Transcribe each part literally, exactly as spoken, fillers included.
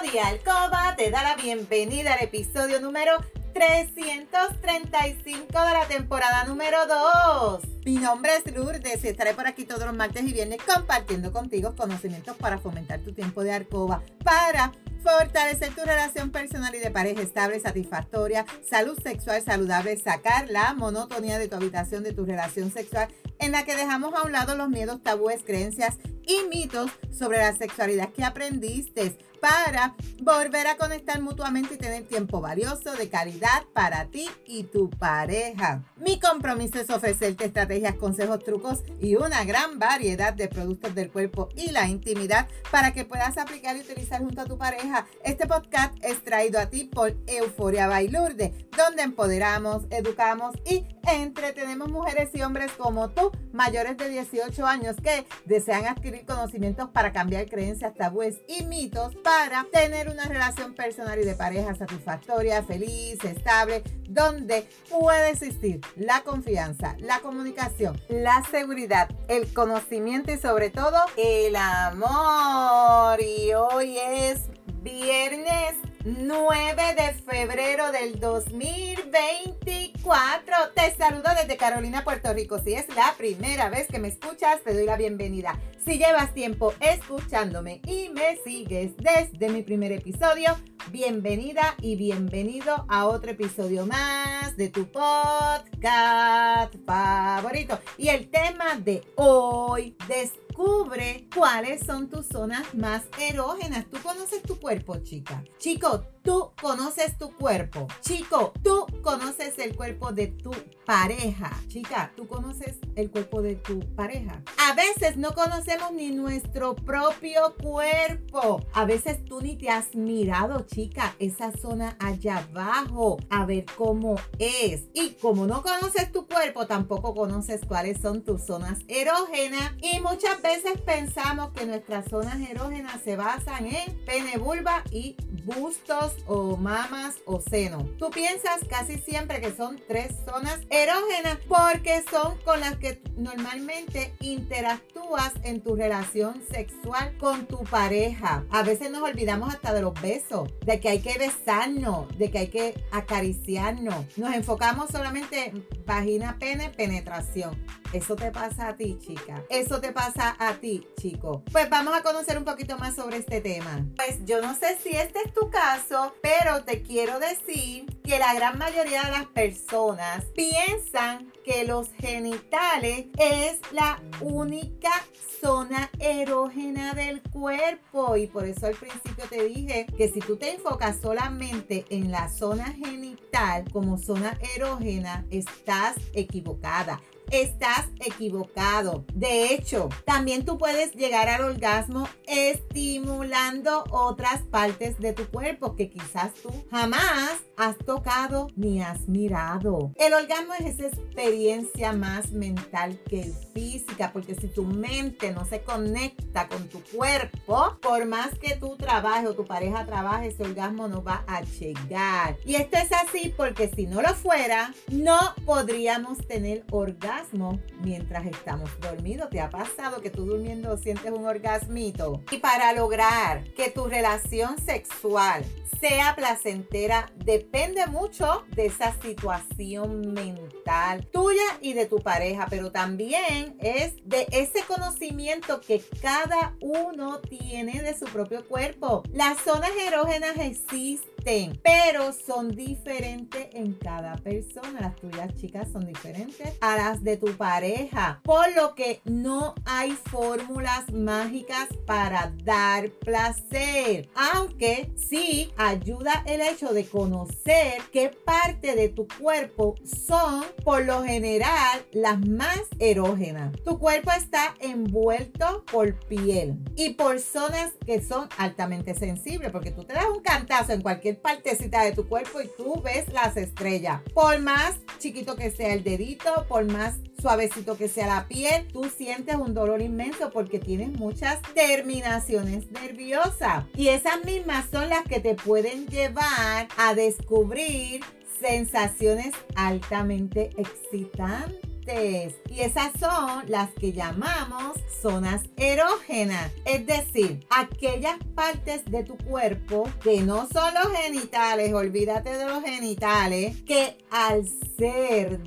de Alcoba te da la bienvenida al episodio número trescientos treinta y cinco de la temporada número dos. Mi nombre es Lourdes y estaré por aquí todos los martes y viernes compartiendo contigo conocimientos para fomentar tu tiempo de alcoba, para fortalecer tu relación personal y de pareja estable, satisfactoria, salud sexual saludable, sacar la monotonía de tu habitación, de tu relación sexual, en la que dejamos a un lado los miedos, tabúes, creencias y mitos sobre la sexualidad que aprendiste, para volver a conectar mutuamente y tener tiempo valioso de calidad para ti y tu pareja. Mi compromiso es ofrecerte estrategias, consejos, trucos y una gran variedad de productos del cuerpo y la intimidad para que puedas aplicar y utilizar junto a tu pareja. Este podcast es traído a ti por Euforia by Lourdes, donde empoderamos, educamos y entretenemos mujeres y hombres como tú, mayores de dieciocho años, que desean adquirir conocimientos para cambiar creencias, tabúes y mitos para tener una relación personal y de pareja satisfactoria, feliz, estable, donde puede existir la confianza, la comunicación, la seguridad, el conocimiento y sobre todo el amor. Y hoy es viernes nueve de febrero del dos mil veinticuatro. Te saludo desde Carolina, Puerto Rico. Si es la primera vez que me escuchas, te doy la bienvenida. Si llevas tiempo escuchándome y me sigues desde mi primer episodio, bienvenida y bienvenido a otro episodio más de tu podcast favorito. Y el tema de hoy, descubre cuáles son tus zonas más erógenas. ¿Tú conoces tu cuerpo, chica? Chico, tú conoces tu cuerpo. Chico, tú conoces el cuerpo de tu pareja. Chica, tú conoces el cuerpo de tu pareja. A veces no conocemos ni nuestro propio cuerpo. A veces tú ni te has mirado, chica, esa zona allá abajo, a ver cómo es. Y como no conoces tu cuerpo, tampoco conoces cuáles son tus zonas erógenas. Y muchas veces pensamos que nuestras zonas erógenas se basan en pene, vulva y bustos o mamas o seno. Tú piensas casi siempre que son tres zonas erógenas porque son con las que normalmente interactúas en tu relación sexual con tu pareja. A veces nos olvidamos hasta de los besos, de que hay que besarnos, de que hay que acariciarnos. Nos enfocamos solamente en vagina, pene, penetración. Eso te pasa a ti, chica. Eso te pasa a ti, chico. Pues vamos a conocer un poquito más sobre este tema. Pues yo no sé si este es tu caso, pero te quiero decir que la gran mayoría de las personas piensan que los genitales es la única zona erógena del cuerpo. Y por eso al principio te dije que si tú te enfocas solamente en la zona genital como zona erógena, estás equivocada. Estás equivocado. De hecho, también tú puedes llegar al orgasmo estimulando otras partes de tu cuerpo que quizás tú jamás has tocado ni has mirado. El orgasmo es esa experiencia más mental que física, porque si tu mente no se conecta con tu cuerpo, por más que tú trabajes o tu pareja trabaje, ese orgasmo no va a llegar. Y esto es así porque si no lo fuera, no podríamos tener orgasmo mientras estamos dormidos. ¿Te ha pasado que tú durmiendo sientes un orgasmito? Y para lograr que tu relación sexual sea placentera, depende mucho de esa situación mental tuya y de tu pareja, pero también es de ese conocimiento que cada uno tiene de su propio cuerpo. Las zonas erógenas existen, pero son diferentes en cada persona. Las tuyas, chicas, son diferentes a las de tu pareja, por lo que no hay fórmulas mágicas para dar placer, aunque sí ayuda el hecho de conocer qué parte de tu cuerpo son por lo general las más erógenas. Tu cuerpo está envuelto por piel y por zonas que son altamente sensibles, porque tú te das un cantazo en cualquier partecita de tu cuerpo y tú ves las estrellas. Por más chiquito que sea el dedito, por más suavecito que sea la piel, tú sientes un dolor inmenso porque tienes muchas terminaciones nerviosas. Y esas mismas son las que te pueden llevar a descubrir sensaciones altamente excitantes. partes. Y esas son las que llamamos zonas erógenas. Es decir, aquellas partes de tu cuerpo que no son los genitales, olvídate de los genitales, que al ser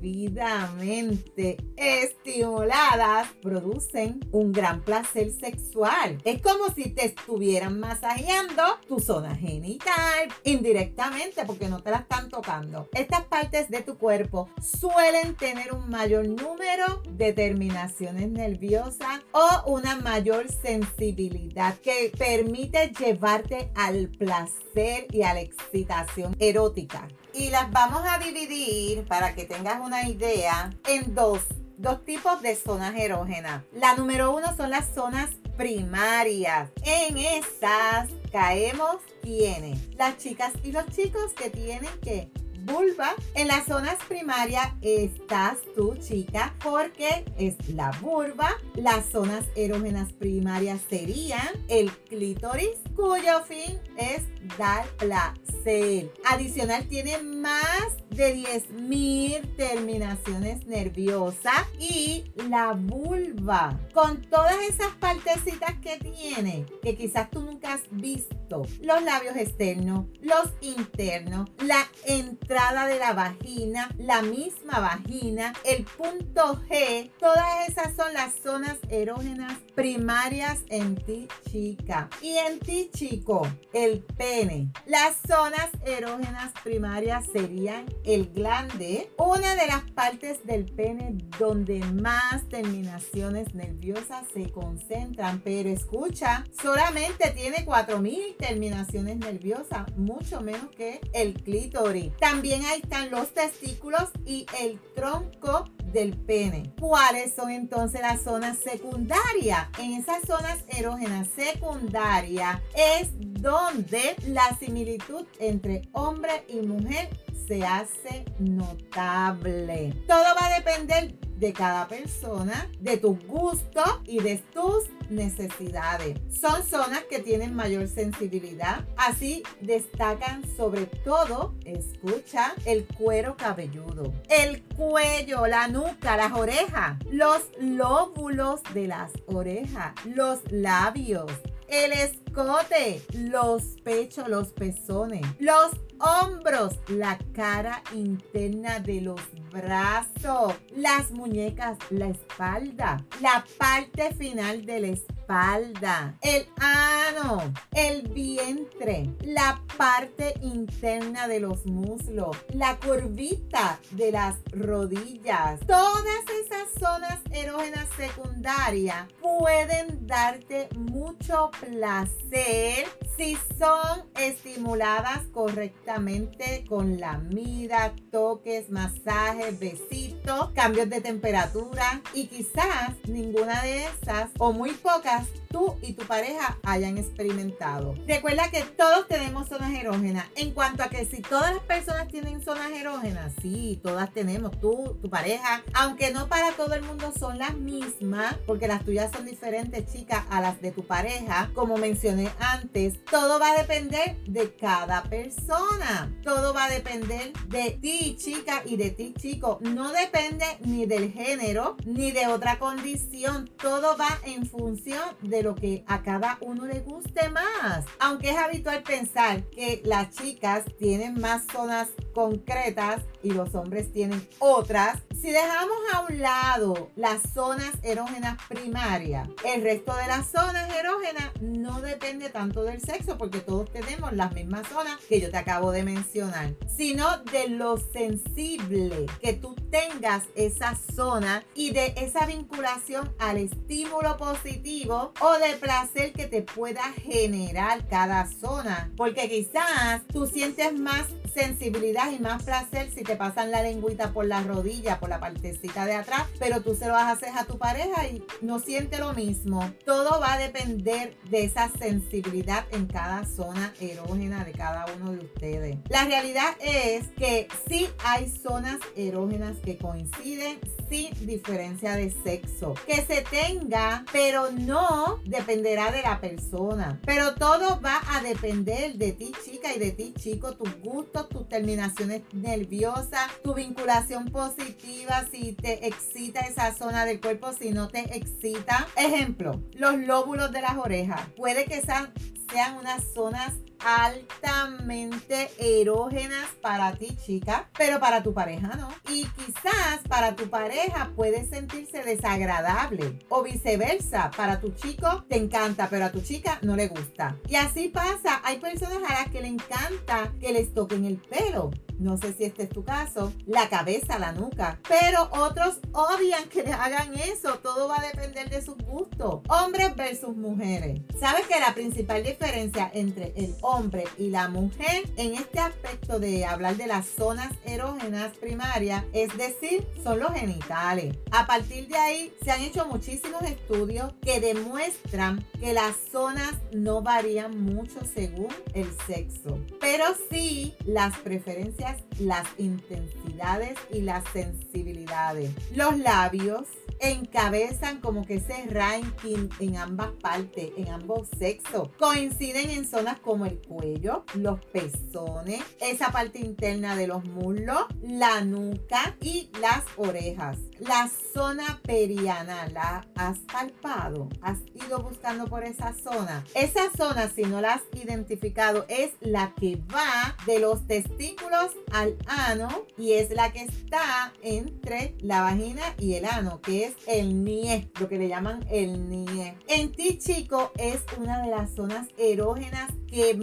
debidamente estimuladas producen un gran placer sexual. Es como si te estuvieran masajeando tu zona genital indirectamente porque no te la están tocando. Estas partes de tu cuerpo suelen tener un mayor número de terminaciones nerviosas o una mayor sensibilidad que permite llevarte al placer y a la excitación erótica. Y las vamos a dividir para que tengas una idea en dos, dos tipos de zonas erógenas. La número uno son las zonas primarias. En esas caemos ¿quiénes? Las chicas y los chicos que tienen que vulva. En las zonas primarias estás tú, chica, porque es la vulva. Las zonas erógenas primarias serían el clítoris, cuyo fin es dar placer. Adicional, tiene más de diez mil terminaciones nerviosas. Y la vulva, con todas esas partecitas que tiene, que quizás tú nunca has visto, los labios externos, los internos, la entrada de la vagina, la misma vagina, el punto G, todas esas son las zonas erógenas primarias en ti, chica. Y en ti, chico, el pene. Las zonas erógenas primarias serían el glande, una de las partes del pene donde más terminaciones nerviosas se concentran, pero escucha, solamente tiene cuatro mil terminaciones nerviosas, mucho menos que el clítoris. También ahí están los testículos y el tronco del pene. ¿Cuáles son entonces las zonas secundarias? En esas zonas erógenas secundarias es donde la similitud entre hombre y mujer se hace notable. Todo va a depender de cada persona, de tu gusto y de tus necesidades. Son zonas que tienen mayor sensibilidad. Así destacan sobre todo, escucha, el cuero cabelludo, el cuello, la nuca, las orejas, los lóbulos de las orejas, los labios, el escote, los pechos, los pezones, los hombros, la cara interna de los brazos, las muñecas, la espalda, la parte final de la espalda, el ano, el vientre, la parte interna de los muslos, la curvita de las rodillas. Todas esas zonas erógenas secundarias pueden darte mucho placer si son estimuladas correctamente con lamida, toques, masajes, besitos, cambios de temperatura, y quizás ninguna de esas o muy pocas tú y tu pareja hayan experimentado. Recuerda que todos tenemos zonas erógenas. En cuanto a que si todas las personas tienen zonas erógenas, sí, todas tenemos, tú, tu pareja, aunque no para todo el mundo son las mismas, porque las tuyas son diferentes, chicas, a las de tu pareja. Como mencioné antes, todo va a depender de cada persona. Todo va a depender de ti, chica, y de ti, chico. No depende ni del género, ni de otra condición. Todo va en función de lo que a cada uno le guste más. Aunque es habitual pensar que las chicas tienen más zonas concretas y los hombres tienen otras, si dejamos a un lado las zonas erógenas primarias, el resto de las zonas erógenas no depende tanto del sexo, porque todos tenemos las mismas zonas que yo te acabo de mencionar, sino de lo sensible que tú tengas esa zona y de esa vinculación al estímulo positivo o de placer que te pueda generar cada zona, porque quizás tú sientes más sensibilidad y más placer si te pasan la lengüita por la rodilla, por la partecita de atrás, pero tú se lo vas a hacer a tu pareja y no siente lo mismo. Todo va a depender de esa sensibilidad en cada zona erógena de cada uno de ustedes. La realidad es que sí hay zonas erógenas que coinciden, sin diferencia de sexo. Que se tenga, pero no dependerá de la persona. Pero todo va a depender de ti, chica, y de ti, chico, tus gustos, tus terminaciones nerviosas, tu vinculación positiva, si te excita esa zona del cuerpo, si no te excita. Ejemplo, los lóbulos de las orejas. Puede que sean, sean unas zonas altamente erógenas para ti, chica, pero para tu pareja no. Y quizás para tu pareja puede sentirse desagradable o viceversa. Para tu chico te encanta, pero a tu chica no le gusta. Y así pasa. Hay personas a las que le encanta que les toquen el pelo. No sé si este es tu caso, la cabeza, la nuca, pero otros odian que les hagan eso. Todo va a depender de sus gustos. Hombres versus mujeres. ¿Sabes que la principal diferencia entre el hombre y la mujer en este aspecto de hablar de las zonas erógenas primarias, es decir, son los genitales? A partir de ahí se han hecho muchísimos estudios que demuestran que las zonas no varían mucho según el sexo, pero sí las preferencias, las intensidades y las sensibilidades. Los labios encabezan como que ese ranking en ambas partes, en ambos sexos. Coinciden en zonas como el cuello, los pezones, esa parte interna de los muslos, la nuca y las orejas. La zona perianal, ¿la has palpado? ¿Has ido buscando por esa zona? Esa zona, si no la has identificado, es la que va de los testículos al ano y es la que está entre la vagina y el ano, que es el nie, lo que le llaman el nie. En ti, chico, es una de las zonas erógenas que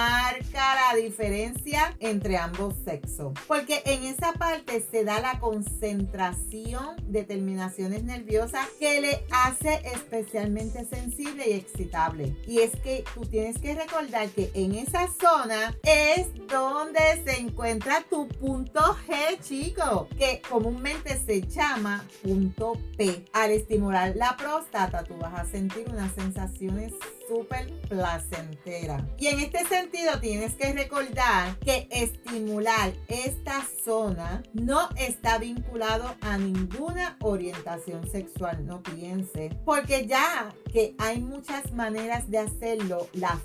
marca la diferencia entre ambos sexos, porque en esa parte se da la concentración de terminaciones nerviosas que le hace especialmente sensible y excitable. Y es que tú tienes que recordar que en esa zona es donde se encuentra tu punto G, chico, que comúnmente se llama punto P. Al estimular la próstata, tú vas a sentir unas sensaciones súper placentera. Y en este sentido tienes que recordar que estimular esta zona no está vinculado a ninguna orientación sexual, no piense, porque ya que hay muchas maneras de hacerlo, la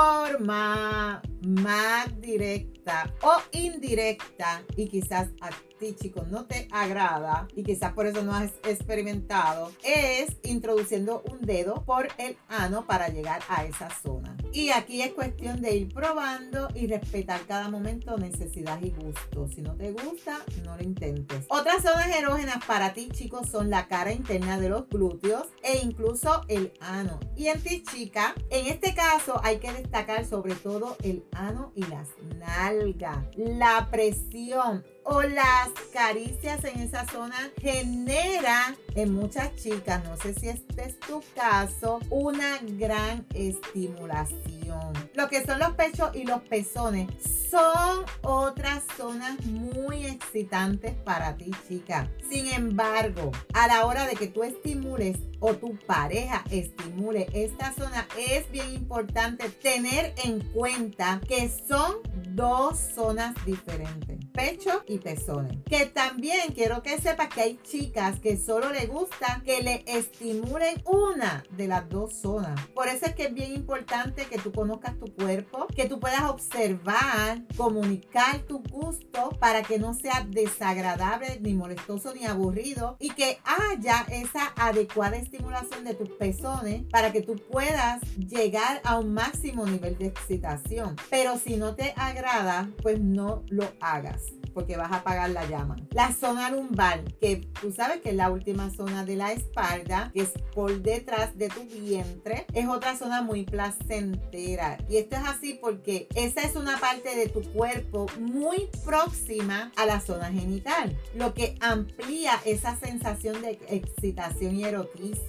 forma más directa o indirecta, y quizás a ti, chicos, no te agrada y quizás por eso no has experimentado, es introduciendo un dedo por el ano para llegar a esa zona. Y aquí es cuestión de ir probando y respetar cada momento, necesidad y gusto. Si no te gusta, no lo intentes. Otras zonas erógenas para ti, chicos, son la cara interna de los glúteos e incluso el ano. Y en ti, chica, en este caso hay que destacar sobre todo el ano y las nalgas. La presión o las caricias en esa zona genera en muchas chicas, no sé si este es tu caso, una gran estimulación. Lo que son los pechos y los pezones son otras zonas muy excitantes para ti, chica. Sin embargo, a la hora de que tú estimules o tu pareja estimule esta zona, es bien importante tener en cuenta que son dos zonas diferentes, pecho y pezones. Que también quiero que sepas que hay chicas que solo les gusta que le estimulen una de las dos zonas. Por eso es que es bien importante que tú conozcas tu cuerpo, que tú puedas observar, comunicar tu gusto para que no sea desagradable, ni molestoso, ni aburrido, y que haya esa adecuada estimulación de tus pezones para que tú puedas llegar a un máximo nivel de excitación. Pero si no te agrada, pues no lo hagas, porque vas a apagar la llama. La zona lumbar, que tú sabes que es la última zona de la espalda, que es por detrás de tu vientre, es otra zona muy placentera. Y esto es así porque esa es una parte de tu cuerpo muy próxima a la zona genital, lo que amplía esa sensación de excitación y erotismo.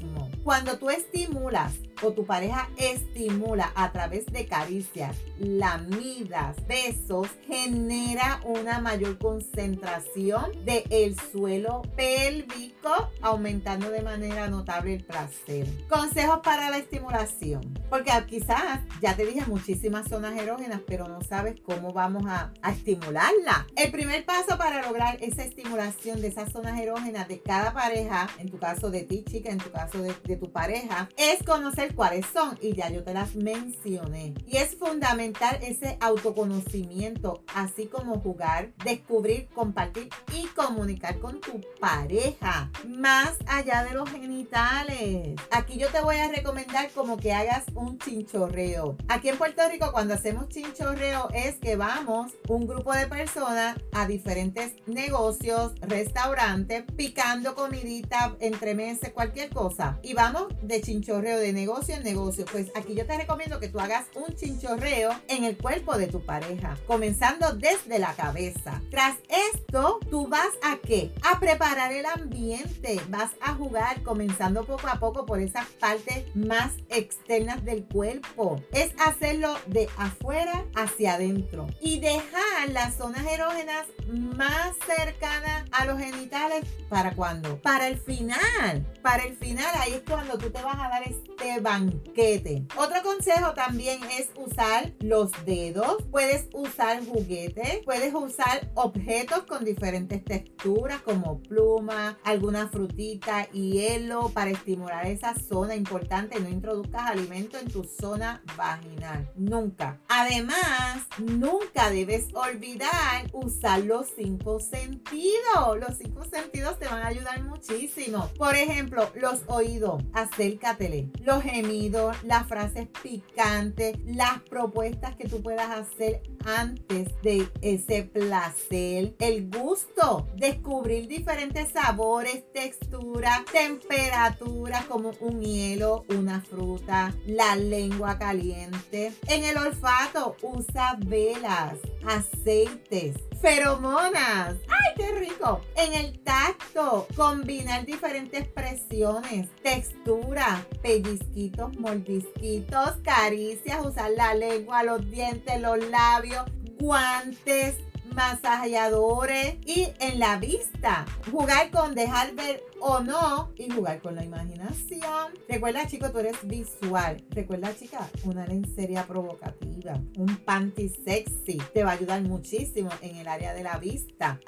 Cuando tú estimulas o tu pareja estimula a través de caricias, lamidas, besos, genera una mayor concentración del suelo pélvico, aumentando de manera notable el placer. Consejos para la estimulación, porque quizás ya te dije muchísimas zonas erógenas, pero no sabes cómo vamos a, a estimularla. El primer paso para lograr esa estimulación de esas zonas erógenas de cada pareja, en tu caso de ti, chica, en tu caso de, de tu pareja, es conocer cuáles son, y ya yo te las mencioné. Y es fundamental ese autoconocimiento, así como jugar, descubrir, compartir y comunicar con tu pareja, más allá de los genitales. Aquí yo te voy a recomendar como que hagas un chinchorreo. Aquí en Puerto Rico, cuando hacemos chinchorreo, es que vamos un grupo de personas a diferentes negocios, restaurantes, picando comidita, entremeses, cualquier cosa, y vamos de chinchorreo de negocio en negocio. Pues aquí yo te recomiendo que tú hagas un chinchorreo en el cuerpo de tu pareja, comenzando desde la cabeza. Tras esto, tú vas a ¿qué? A preparar el ambiente. Vas a jugar, comenzando poco a poco por esas partes más externas del cuerpo. Es hacerlo de afuera hacia adentro y dejar las zonas erógenas más cercanas a los genitales. ¿Para cuándo? Para el final. Para el final, ahí es cuando tú te vas a dar este banquete. Otro consejo también es usar los dedos. Puedes usar juguetes. Puedes usar objetos con diferentes texturas como pluma, alguna frutita, hielo, para estimular esa zona. Importante, no introduzcas alimento en tu zona vaginal. Nunca. Además, nunca debes olvidar usar los cinco sentidos. Los cinco sentidos te van a ayudar muchísimo. Por ejemplo, los oídos. Acércatele. Los gemidos, las frases picantes, las propuestas que tú puedas hacer antes de ese placer. El gusto. Descubrir diferentes sabores, texturas, temperaturas como un hielo, una fruta, la lengua caliente. En el olfato, usa velas, aceites, feromonas. ¡Ay, qué rico! En el tacto, combinar diferentes presiones, textura, pellizquitos, mordisquitos, caricias, usar la lengua, los dientes, los labios, guantes, masajeadores. Y en la vista, jugar con dejar ver o no, y jugar con la imaginación. Recuerda, chicos, tú eres visual. Recuerda, chica, una lencería provocativa, un panty sexy te va a ayudar muchísimo en el área de la vista.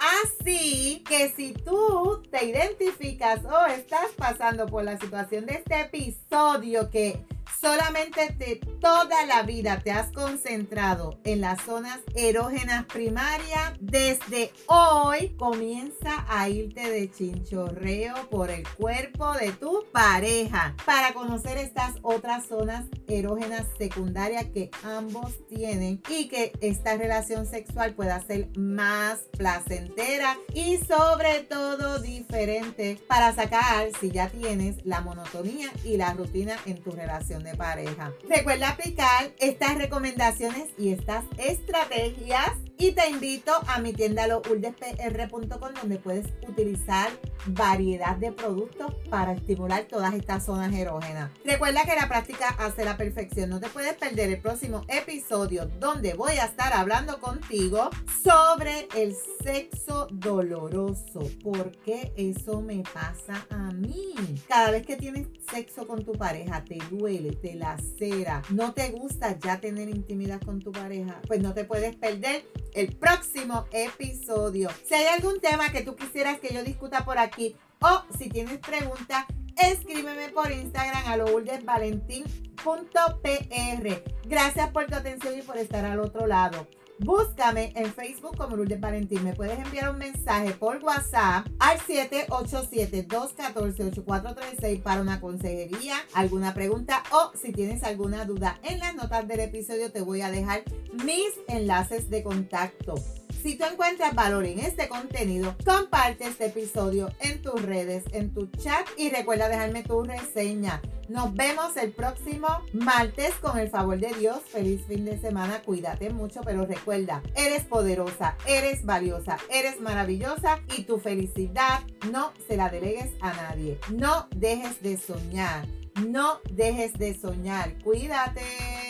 Así que si tú te identificas o estás pasando por la situación de este episodio, que solamente te, toda la vida te has concentrado en las zonas erógenas primarias, desde hoy comienza a irte de chinchorreo por el cuerpo de tu pareja para conocer estas otras zonas erógenas secundarias que ambos tienen, y que esta relación sexual pueda ser más placentera y sobre todo diferente, para sacar, si ya tienes, la monotonía y la rutina en tu relación de pareja. Recuerda aplicar estas recomendaciones y estas estrategias, y te invito a mi tienda lourdes p r punto com, donde puedes utilizar variedad de productos para estimular todas estas zonas erógenas. Recuerda que la práctica hace la perfección. No te puedes perder el próximo episodio, donde voy a estar hablando contigo sobre el sexo doloroso. ¿Por qué eso me pasa a mí? Cada vez que tienes sexo con tu pareja, te duele, te lacera, no te gusta ya tener intimidad con tu pareja, pues no te puedes perder el próximo episodio. Si hay algún tema que tú quisieras que yo discuta por aquí, o si tienes preguntas, escríbeme por Instagram a lourdes valentín punto p r. Gracias por tu atención y por estar al otro lado. Búscame en Facebook como Lourdes Valentín. Me puedes enviar un mensaje por WhatsApp al siete ocho siete, dos uno cuatro, ocho cuatro tres seis para una consejería, alguna pregunta, o si tienes alguna duda. En las notas del episodio te voy a dejar mis enlaces de contacto. Si tú encuentras valor en este contenido, comparte este episodio en tus redes, en tu chat, y recuerda dejarme tu reseña. Nos vemos el próximo martes con el favor de Dios. Feliz fin de semana, cuídate mucho, pero recuerda, eres poderosa, eres valiosa, eres maravillosa, y tu felicidad no se la delegues a nadie. No dejes de soñar. No dejes de soñar. Cuídate.